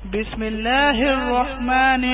بسم الله الرحمن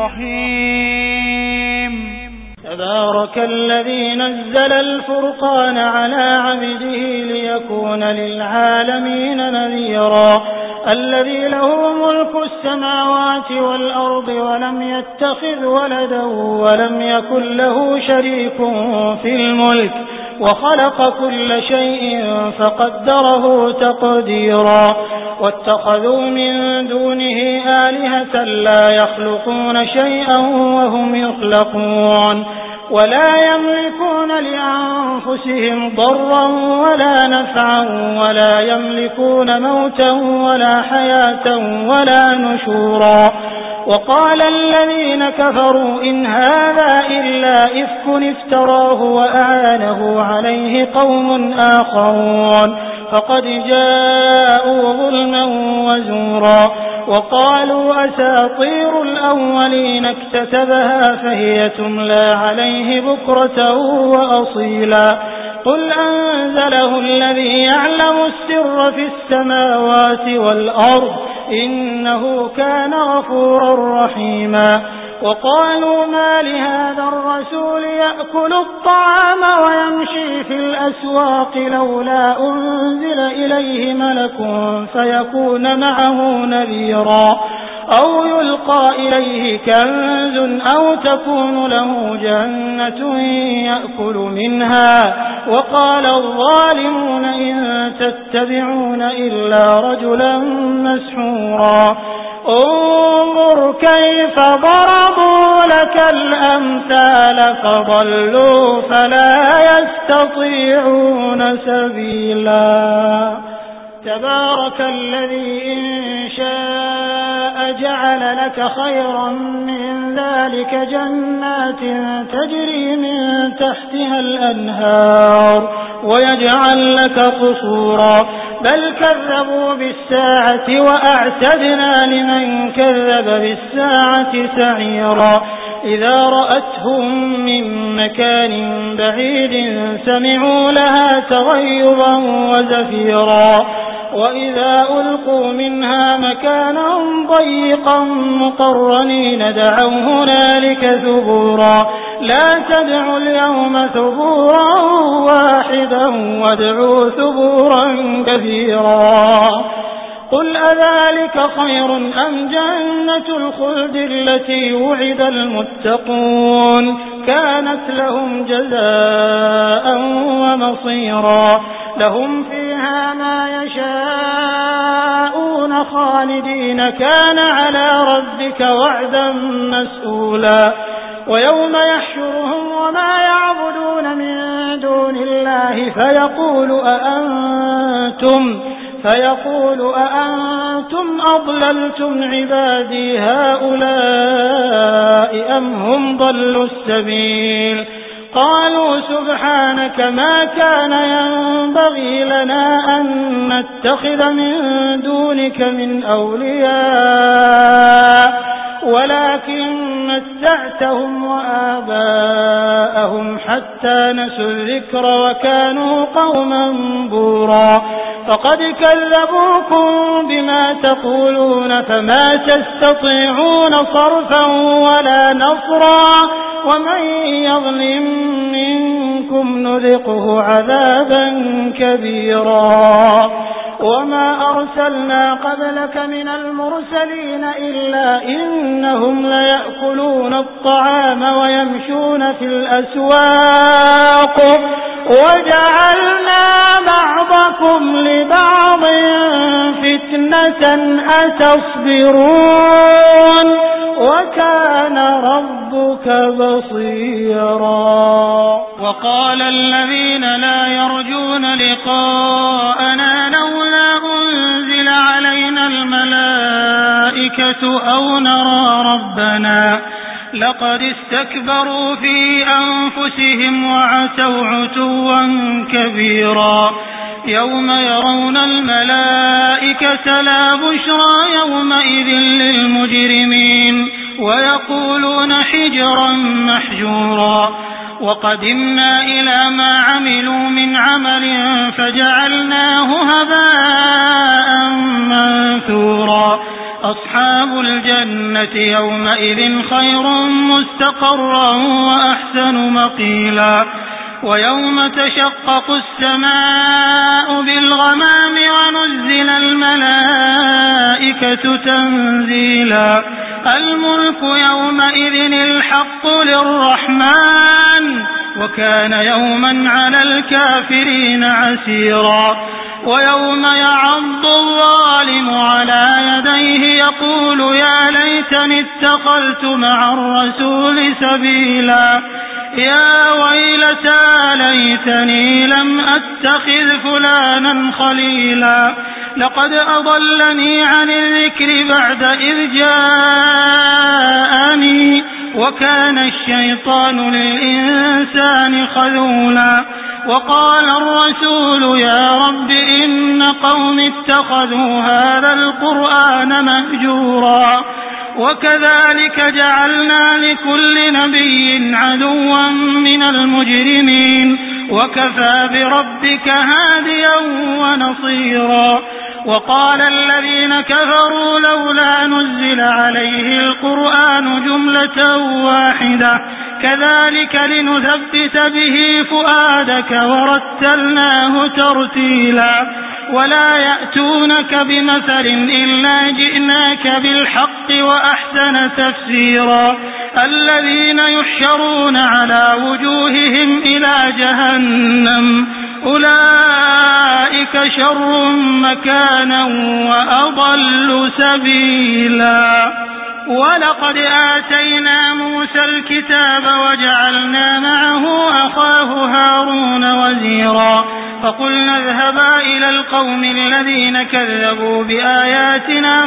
الرحيم. تبارك الذي نزل الفرقان على عبده ليكون للعالمين نذيرا. الذي له ملك السماوات والأرض ولم يتخذ ولدا ولم يكن له شريك في الملك وخلق كل شيء فقدره تقديرا. واتخذوا من دونه آلهة لا يخلقون شيئا وهم يخلقون ولا يملكون لأنفسهم ضرا ولا نفعا ولا يملكون موتا ولا حياة ولا نشورا. وقال الذين كفروا إن هذا إلا إفك افتراه وأعانه عليه قوم آخرون فقد جاءوا ظلما وزورا. وقالوا أساطير الأولين اكتتبها فهي تملى عليه بكرة وأصيلا. قل أنزله الذي يعلم السر في السماوات والأرض إنه كان غفورا رحيما. وقالوا ما لهذا الرسول يأكل الطعام ويمشي في الأسواق لولا أنزل إليه ملك فيكون معه نذيرا أو يلقى إليه كنز أو تكون له جنة يأكل منها. وقال الظالمون إن تتبعون إلا رجلا مسحورا. انظر كيف ضربوا لك الأمثال فضلوا فلا يستطيعون سبيلا. تبارك الذي إن شاء جعل لك خيرا من ذلك جنات تجري من تحتها الأنهار ويجعل لك قصورا بل كذبوا بالساعة وأعتدنا لمن كذب بالساعة سعيرا. إذا رأتهم من مكان بعيد سمعوا لها تغيظا وزفيرا. وإذا ألقوا منها مكانا ضيقا مقرنين دعوا هنالك ثبورا. لا تدعوا اليوم ثبورا واحدا وادعوا ثبورا كثيرا. قل أذلك خير أم جنة الخلد التي وعد المتقون كانت لهم جزاء ومصيرا. لهم فيها ما يشاءون خالدين كان على ربك وعدا مسئولا. ويوم يحشرهم وما يعبدون من دون الله فيقول أأنتم أضللتم عبادي هؤلاء أم هم ضلوا السبيل. قالوا سبحانك ما كان ينبغي لنا أن نتخذ من دونك من أولياء ولكن متعتهم وآباءهم حتى نسوا الذكر وكانوا قوما بورا. فقد كذبوكم بما تقولون فما تستطيعون صرفا ولا نصرا. ومن يظلم منكم نذقه عذابا كبيرا. وما أرسلنا قبلك من المرسلين إلا إنهم ليأكلون الطعام ويمشون في الأسواق وجعلنا بعضكم لبعض فتنة أتصبرون وكان ربك بصيرا. وقال الذين لا يرجون لقاءنا لولا أنزل علينا الملائكة أو نرى ربنا لقد استكبروا في أنفسهم وعتوا عتوا كبيرا. يوم يرون الملائكة لا بشرى يومئذ للمجرمين ويقولون حجرا محجورا. وقدمنا إلى ما عملوا من عمل فجعلناه هباء منثورا. أصحاب الجنة يومئذ خير مستقرا وأحسن مقيلا ويوم تشقق السماء بالغمام ونزل الملائكة تنزيلا الملك يومئذ الحق للرحمن وكان يوما على الكافرين عسيرا ويوم يعض الظالم على يديه يقول يا ليتني اتخذت مع الرسول سبيلا يا ويلتى ليتني لم أتخذ فلانا خليلا لقد أضلني عن الذكر بعد إذ جاءني وكان الشيطان للإنسان خذولا وقال الرسول يا رب إن قوم اتخذوا هذا القرآن مهجورا وكذلك جعلنا لكل نبي عدوا من المجرمين وكفى بربك هاديا ونصيرا وقال الذين كفروا لولا نزل عليه القرآن جملة واحدة كذلك لنثبت به فؤادك ورتلناه ترتيلا ولا يأتونك بمثل إلا جئناك بالحق وأحسن تفسيرا الذين يحشرون على وجوههم إلى جهنم أولئك شر مكانا وأضل سبيلا ولقد آتينا موسى الكتاب وجعلنا معه أخاه هارون وزيرا فقلنا اذهبا إلى القوم الذين كذبوا بآياتنا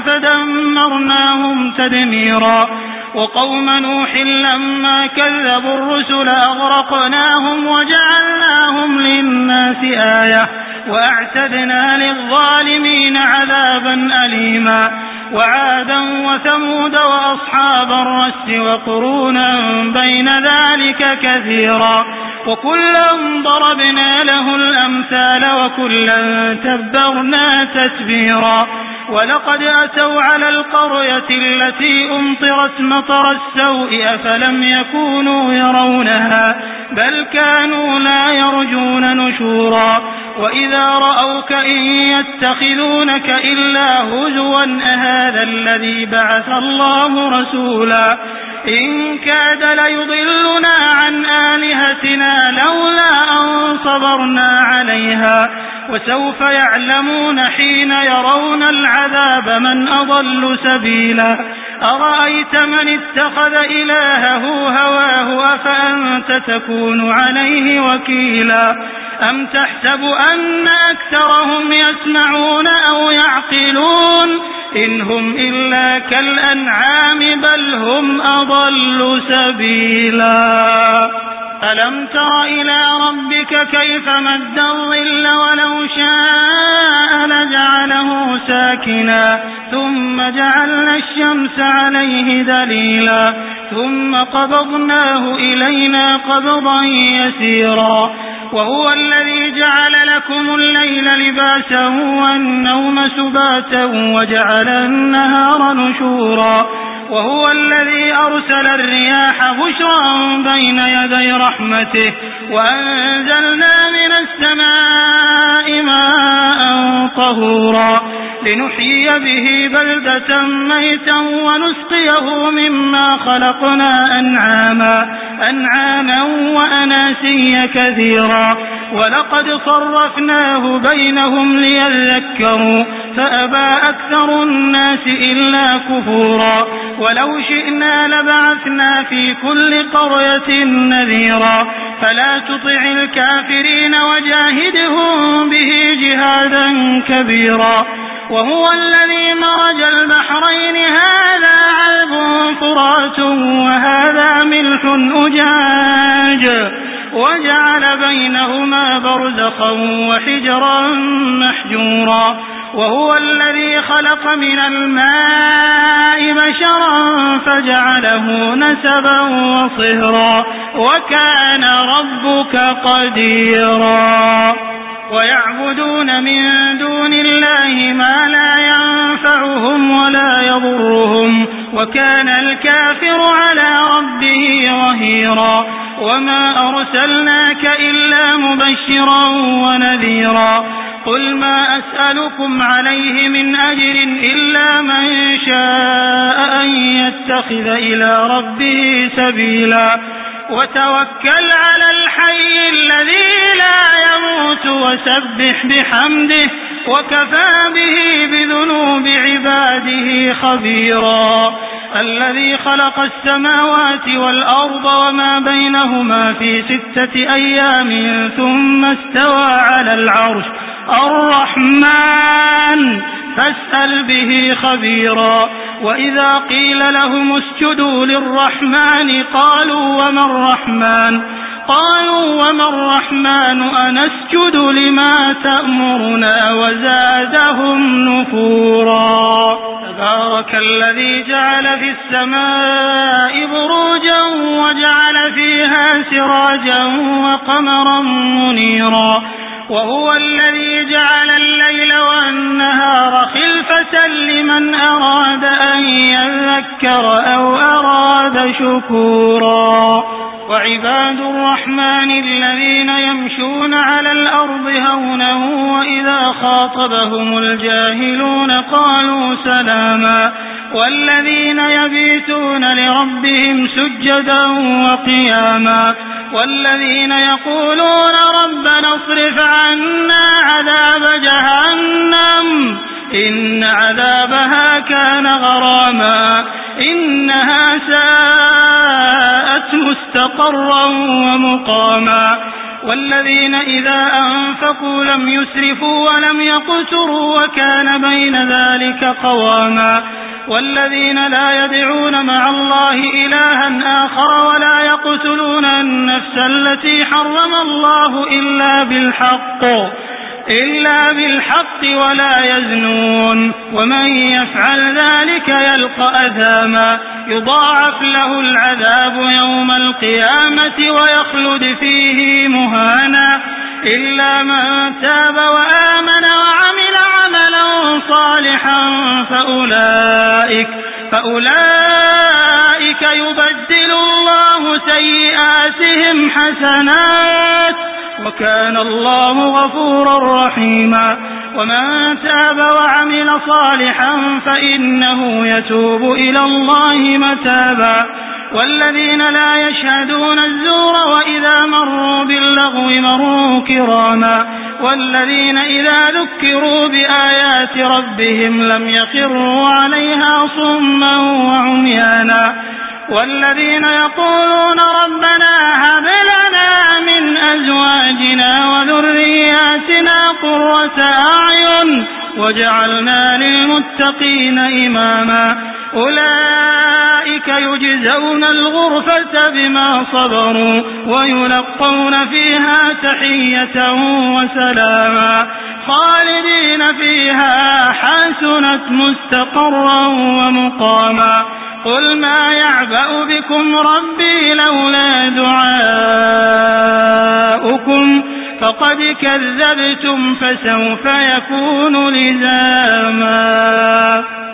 فدمرناهم تدميرا وقوم نوح لما كذبوا الرسل أغرقناهم وجعلناهم للناس آية وأعتدنا للظالمين عذابا أليما وعادا وثمود وأصحاب الرس وقرونا بين ذلك كثيرا وكلا ضربنا له الأمثال وكلا تبرنا تتبيرا ولقد أتوا على القرية التي أمطرت مطر السوء أفلم يكونوا يرونها بل كانوا لا يرجون نشورا وإذا رأوك إن يتخذونك إلا هزوا أهذا الذي بعث الله رسولا إن كاد ليضلنا عن آلهتنا لولا أن صبرنا عليها وسوف يعلمون حين يرون العذاب من أضل سبيلا أرأيت من اتخذ إلهه هواه أفأنت تكون عليه وكيلا أم تحسب أن أكثرهم يسمعون أو يعقلون إن هم إلا كالأنعام بل هم أضل سبيلا ألم تر إلى ربك كيف مد الظل ولو شاء لجعله ساكنا ثم جعلنا الشمس عليه دليلا ثم قبضناه إلينا قبضا يسيرا وهو الذي جعل لكم الليل لباسا والنوم سباتا وجعل النهار نشورا وهو الذي أرسل الرياح بشرا بين يدي رحمته وأنزلنا من السماء ماء طهورا لنحيي به بلدة ميتا ونسقيه مما خلقنا أنعاما وأناسيا كثيرا ولقد صرفناه بينهم ليذكروا فأبى أكثر الناس إلا كفورا ولو شئنا لبعثنا في كل قرية نذيرا فلا تطع الكافرين وجاهدهم به جهادا كبيرا وهو الذي مرج البحرين هذا عذب فرات وهذا ملح أجاج وجعل بينهما برزخا وحجرا محجورا وهو الذي خلق من الماء بشرا فجعله نسبا وصهرا وكان ربك قديرا ويعبدون من دون الله ما لا ينفعهم ولا يضرهم وكان الكافر على ربه ظهيرا وما أرسلناك إلا مبشرا ونذيرا قل ما أسألكم عليه من أجر إلا من شاء أن يتخذ إلى ربه سبيلا وتوكل على الحي الذي لا يموت وسبح بحمده وكفى به بذنوب عباده خبيرا الذي خلق السماوات والأرض وما بينهما في 6 أيام ثم استوى على العرش الرحمن فاسأل به خبيرا وإذا قيل لهم اسجدوا للرحمن قالوا وما الرحمن أنسجد لما تأمرنا وزادهم نفورا تبارك الذي جعل في السماء بروجا وجعل فيها سراجا وقمرا منيرا وهو الذي جعل الليل والنهار خلفة لمن أراد أن يذكر أو أراد شكورا وعباد الرحمن الذين يمشون على الأرض هونا وإذا خاطبهم الجاهلون قالوا سلاما والذين يبيتون لربهم سجدا وقياما والذين يقولون ربنا اصرف عنا عذاب جهنم إن عذابها كان غراما إنها ساءت مستقرا ومقاما والذين إذا أنفقوا لم يسرفوا ولم يقتروا وكان بين ذلك قواما والذين لا يدعون مع الله إلها آخر ولا يقتلون النفس التي حرم الله إلا بالحق ولا يزنون ومن يفعل ذلك يلقى أثاما يضاعف له العذاب يوم القيامة ويخلد فيه مهانا إلا من تاب وآمن وعمل عملا صالحا فأولئك يبدل الله سيئاتهم حسنات وكان الله غفورا رحيما ومن تاب وعمل صالحا فإنه يتوب إلى الله متابا والذين لا يشهدون الزور وإذا مروا باللغو مروا كراما والذين إذا ذكروا بآيات ربهم لم يخروا عليها صما وعميانا والذين يقولون ربنا هب لنا من أزواجنا وذرياتنا قرة أعين وجعلنا للمتقين إماما أولئك يجزون الغرفة بما صبروا ويلقون فيها تحية وسلاما خالدين فيها حسنت مستقرا ومقاما قل ما يعبأ بكم ربي لولا دعاؤكم فقد كذبتم فسوف يكون لزاما